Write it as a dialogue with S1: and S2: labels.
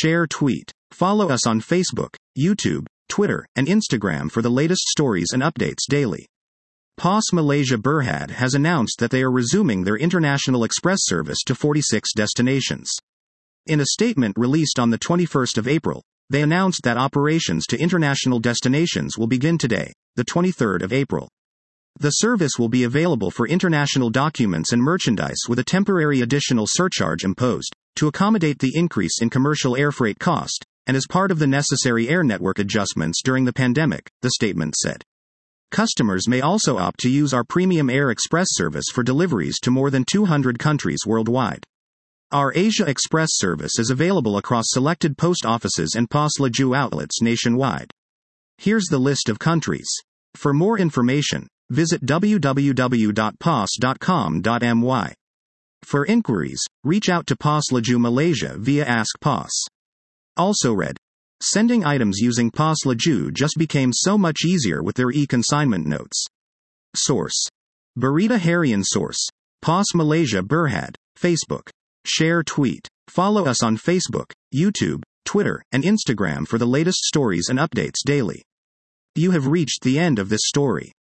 S1: share, tweet. Follow us on Facebook, YouTube, Twitter, and Instagram for the latest stories and updates daily. POS Malaysia Berhad has announced that they are resuming their international express service to 46 destinations. In a statement released on the 21st of April, they announced that operations to international destinations will begin today, the 23rd of April. The service will be available for international documents and merchandise with a temporary additional surcharge imposed to accommodate the increase in commercial air freight cost, and as part of the necessary air network adjustments during the pandemic, the statement said. Customers may also opt to use our Premium Air Express service for deliveries to more than 200 countries worldwide. Our Asia Express service is available across selected post offices and POS Laju outlets nationwide. Here's the list of countries. For more information, visit www.pos.com.my. For inquiries, reach out to POS Laju Malaysia via Ask POS. Also read. Sending items using POS Laju just became so much easier with their e-consignment notes. Source. Berita Harian. Source. POS Malaysia Berhad, Facebook. Share, tweet. Follow us on Facebook, YouTube, Twitter, and Instagram for the latest stories and updates daily. You have reached the end of this story.